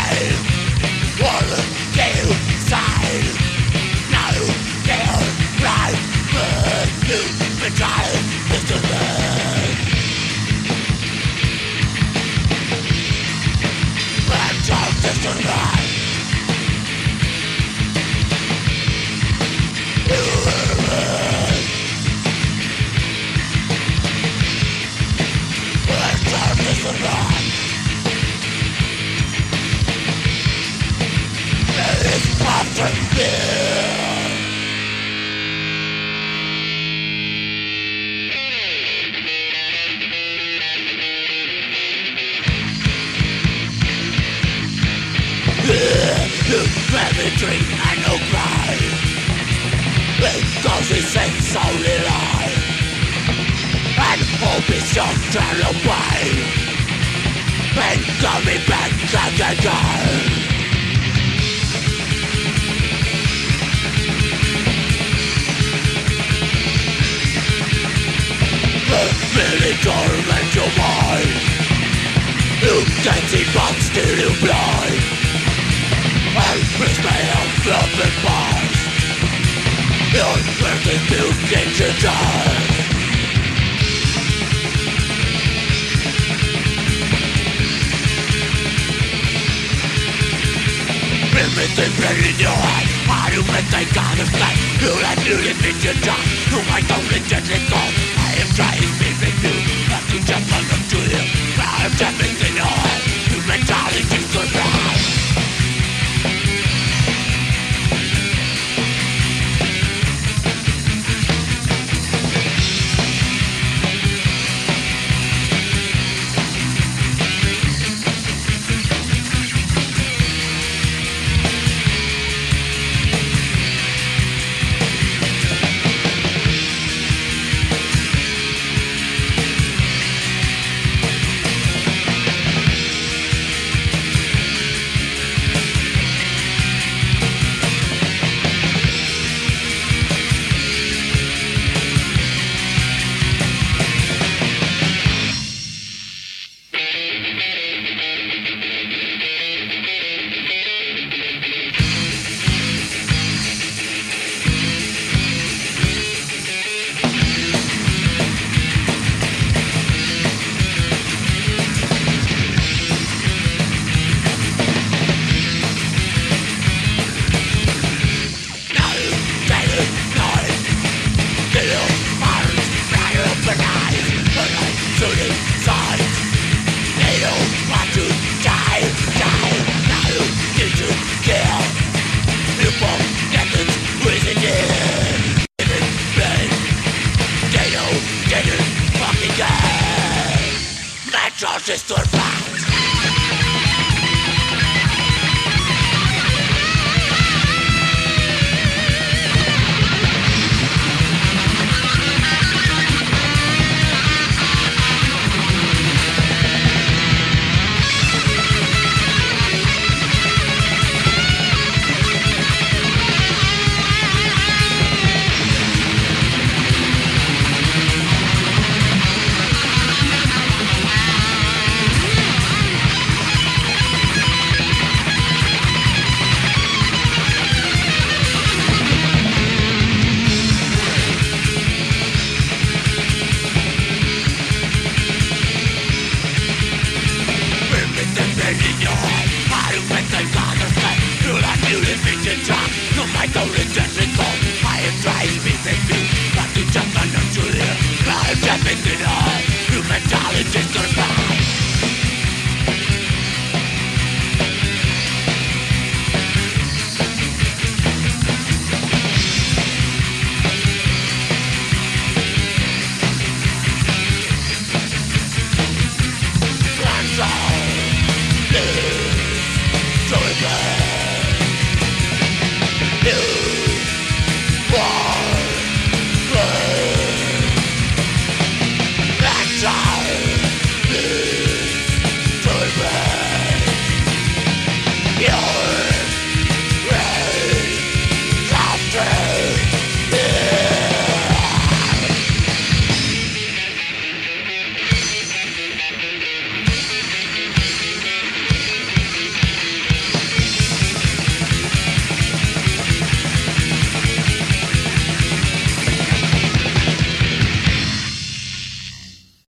Every dream and no cry, because it's a only lie, and hope is your alibi, and coming back again. Really torment your mind. You can't see but still you blind, and brings me up from the past. Your working building to die. Everything ready in your hand. How do you think God is like? You let you admit your time. You might only gently go. I am trying to make you have to just look to you. I am tapping in your head. You mentality to survive. Just